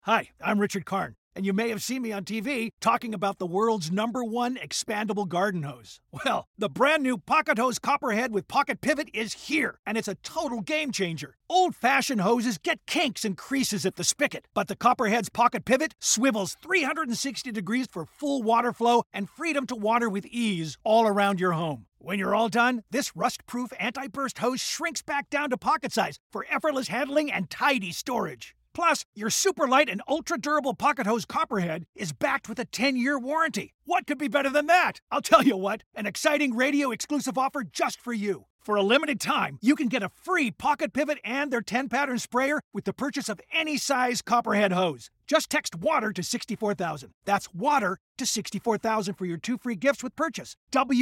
Hi, I'm Richard Karn, and you may have seen me on TV talking about the world's #1 expandable garden hose. Well, the brand new Pocket Hose Copperhead with Pocket Pivot is here, and it's a total game changer. Old-fashioned hoses get kinks and creases at the spigot, but the Copperhead's Pocket Pivot swivels 360 degrees for full water flow and freedom to water with ease all around your home. When you're all done, this rust-proof anti-burst hose shrinks back down to pocket size for effortless handling and tidy storage. Plus, your super light and ultra-durable Pocket Hose Copperhead is backed with a 10-year warranty. What could be better than that? I'll tell you what, an exciting radio-exclusive offer just for you. For a limited time, you can get a free Pocket Pivot and their 10-pattern sprayer with the purchase of any size Copperhead hose. Just text WATER to 64,000. That's WATER to 64,000 for your 2 free gifts with purchase.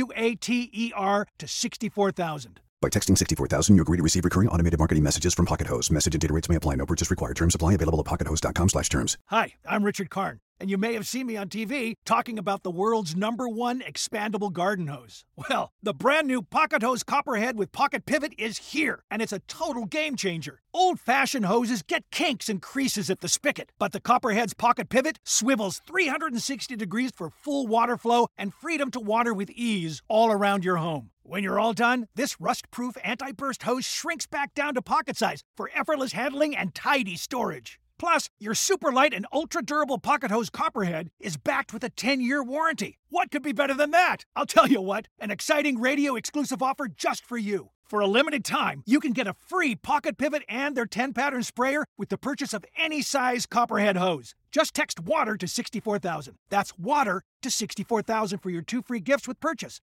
WATER to 64,000. By texting 64,000, you agree to receive recurring automated marketing messages from Pocket Hose. Message and data rates may apply. No purchase required. Terms apply. Available at pockethose.com/terms. Hi, I'm Richard Karn, and you may have seen me on TV talking about the world's #1 expandable garden hose. Well, the brand new Pocket Hose Copperhead with Pocket Pivot is here, and it's a total game changer. Old-fashioned hoses get kinks and creases at the spigot, but the Copperhead's Pocket Pivot swivels 360 degrees for full water flow and freedom to water with ease all around your home. When you're all done, this rust-proof anti-burst hose shrinks back down to pocket size for effortless handling and tidy storage. Plus, your super light and ultra-durable Pocket Hose Copperhead is backed with a 10-year warranty. What could be better than that? I'll tell you what, an exciting radio-exclusive offer just for you. For a limited time, you can get a free Pocket Pivot and their 10-pattern sprayer with the purchase of any size Copperhead hose. Just text WATER to 64,000. That's WATER to 64,000 for your 2 free gifts with purchase.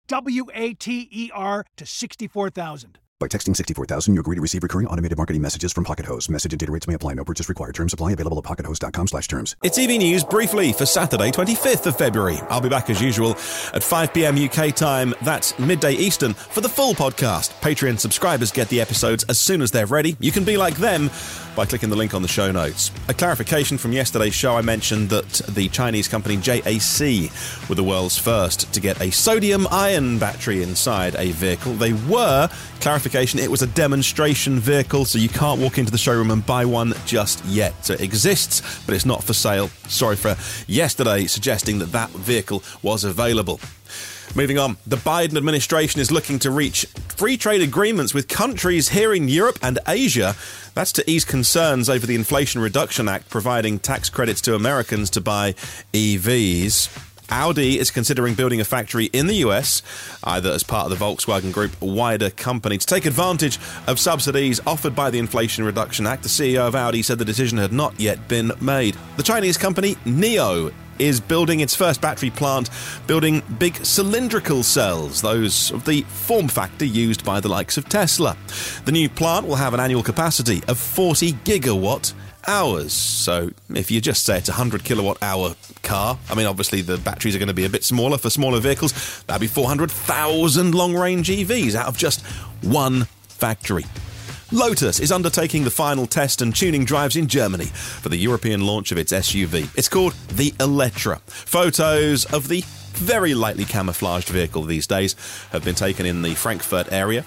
WATER to 64,000. By texting 64,000, you agree to receive recurring automated marketing messages from Pocket Hose. Message and data rates may apply. No purchase required. Terms apply. Available at pockethose.com/terms. It's EV News briefly for Saturday, 25th of February. I'll be back as usual at 5 p.m. UK time. That's midday Eastern for the full podcast. Patreon subscribers get the episodes as soon as they're ready. You can be like them by clicking the link on the show notes. A clarification from yesterday's show, I mentioned that the Chinese company JAC were the world's first to get a sodium-ion battery inside a vehicle. They were. Clarification, it was a demonstration vehicle, so you can't walk into the showroom and buy one just yet. So it exists, but it's not for sale. Sorry for yesterday suggesting that that vehicle was available. Moving on, the Biden administration is looking to reach free trade agreements with countries here in Europe and Asia. That's to ease concerns over the Inflation Reduction Act providing tax credits to Americans to buy EVs. Audi is considering building a factory in the US, either as part of the Volkswagen Group wider company, to take advantage of subsidies offered by the Inflation Reduction Act. The CEO of Audi said the decision had not yet been made. The Chinese company NIO is building its first battery plant, building big cylindrical cells, those of the form factor used by the likes of Tesla. The new plant will have an annual capacity of 40 gigawatt hours. So if you just say it's a 100 kilowatt hour car, I mean, obviously the batteries are going to be a bit smaller for smaller vehicles. That'd be 400,000 long-range EVs out of just one factory. Lotus is undertaking the final test and tuning drives in Germany for the European launch of its SUV. It's called the Elettra. Photos of the very lightly camouflaged vehicle these days have been taken in the Frankfurt area.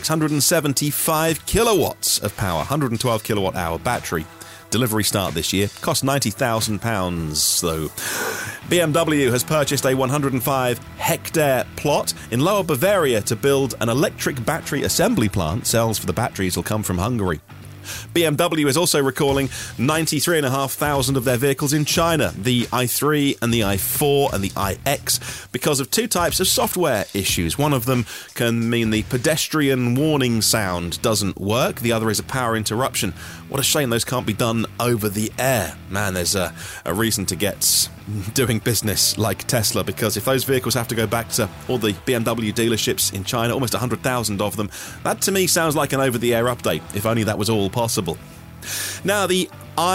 675 kilowatts of power, 112 kilowatt hour battery. Delivery start this year. Cost £90,000 though. BMW has purchased a 105-hectare plot in Lower Bavaria to build an electric battery assembly plant. Cells for the batteries will come from Hungary. BMW is also recalling 93,500 of their vehicles in China, the i3 and the i4 and the iX, because of two types of software issues. One of them can mean the pedestrian warning sound doesn't work. The other is a power interruption. What a shame those can't be done over the air. Man, there's a reason to get doing business like Tesla, because if those vehicles have to go back to all the BMW dealerships in China, almost 100,000 of them, that to me sounds like an over-the-air update, if only that was all possible. Now, the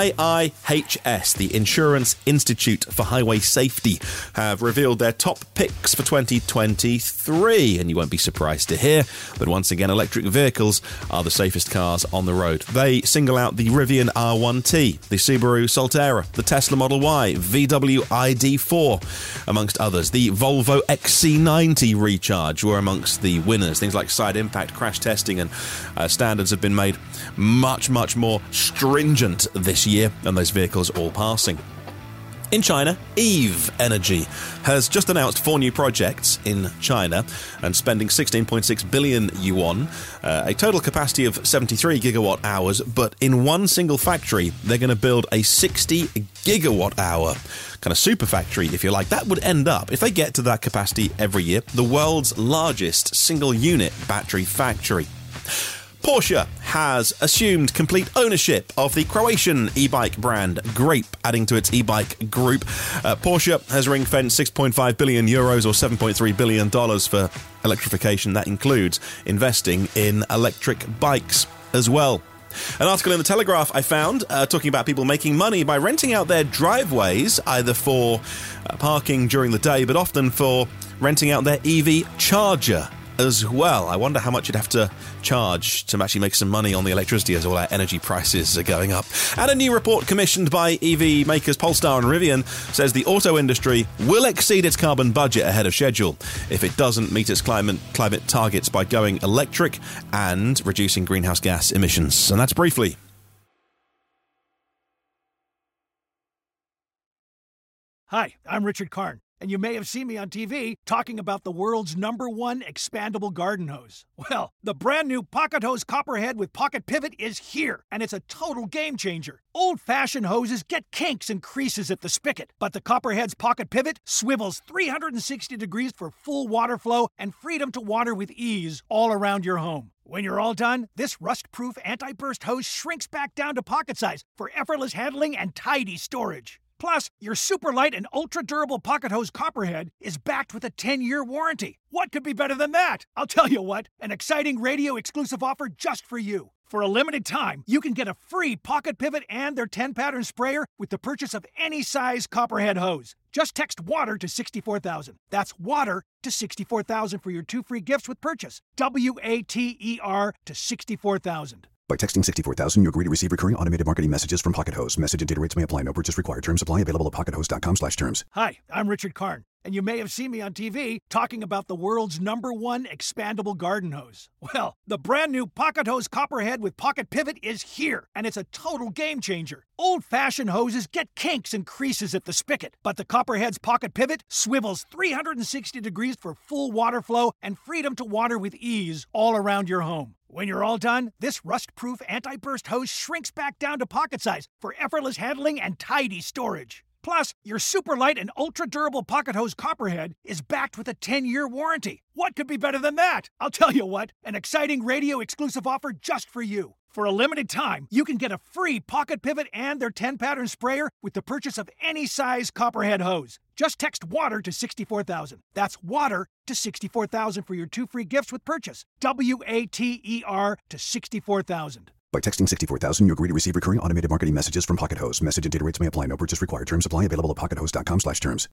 IIHS, the Insurance Institute for Highway Safety, have revealed their top picks for 2023, and you won't be surprised to hear that once again electric vehicles are the safest cars on the road. They single out the Rivian R1T, the Subaru Solterra, the Tesla Model Y, VW ID4, amongst others. The Volvo XC90 Recharge were amongst the winners. Things like side impact crash testing and standards have been made much more stringent this year, and those vehicles all passing. In China, Eve Energy has just announced 4 new projects in China and spending 16.6 billion yuan, a total capacity of 73 gigawatt hours, but in one single factory, they're going to build a 60 gigawatt hour kind of super factory, if you like. That would end up, if they get to that capacity every year, the world's largest single unit battery factory. Porsche has assumed complete ownership of the Croatian e-bike brand Grape, adding to its e-bike group. Porsche has ring-fenced 6.5 billion euros or $7.3 billion for electrification. That includes investing in electric bikes as well. An article in The Telegraph I found talking about people making money by renting out their driveways, either for parking during the day, but often for renting out their EV charger as well. I wonder how much you'd have to charge to actually make some money on the electricity as all our energy prices are going up. And a new report commissioned by EV makers Polestar and Rivian says the auto industry will exceed its carbon budget ahead of schedule if it doesn't meet its climate targets by going electric and reducing greenhouse gas emissions. And that's briefly. Hi, I'm Richard Karn, and you may have seen me on TV talking about the world's #1 expandable garden hose. Well, the brand new Pocket Hose Copperhead with Pocket Pivot is here, and it's a total game changer. Old-fashioned hoses get kinks and creases at the spigot, but the Copperhead's Pocket Pivot swivels 360 degrees for full water flow and freedom to water with ease all around your home. When you're all done, this rust-proof anti-burst hose shrinks back down to pocket size for effortless handling and tidy storage. Plus, your super light and ultra-durable Pocket Hose Copperhead is backed with a 10-year warranty. What could be better than that? I'll tell you what, an exciting radio-exclusive offer just for you. For a limited time, you can get a free Pocket Pivot and their 10-pattern sprayer with the purchase of any size Copperhead hose. Just text WATER to 64,000. That's WATER to 64,000 for your 2 free gifts with purchase. WATER to 64,000. By texting 64,000, you agree to receive recurring automated marketing messages from Pocket Hose. Message and data rates may apply. No purchase required. Terms apply. Available at pockethose.com/terms. Hi, I'm Richard Karn, and you may have seen me on TV talking about the world's #1 expandable garden hose. Well, the brand new Pocket Hose Copperhead with Pocket Pivot is here, and it's a total game changer. Old-fashioned hoses get kinks and creases at the spigot, but the Copperhead's Pocket Pivot swivels 360 degrees for full water flow and freedom to water with ease all around your home. When you're all done, this rust-proof anti-burst hose shrinks back down to pocket size for effortless handling and tidy storage. Plus, your super light and ultra-durable Pocket Hose Copperhead is backed with a 10-year warranty. What could be better than that? I'll tell you what, an exciting radio-exclusive offer just for you. For a limited time, you can get a free Pocket Pivot and their 10-pattern sprayer with the purchase of any size Copperhead hose. Just text WATER to 64,000. That's WATER to 64,000 for your 2 free gifts with purchase. WATER to 64,000. By texting 64,000, you agree to receive recurring automated marketing messages from Pocket Hose. Message and data rates may apply. No purchase required. Terms apply. Available at pockethose.com/terms.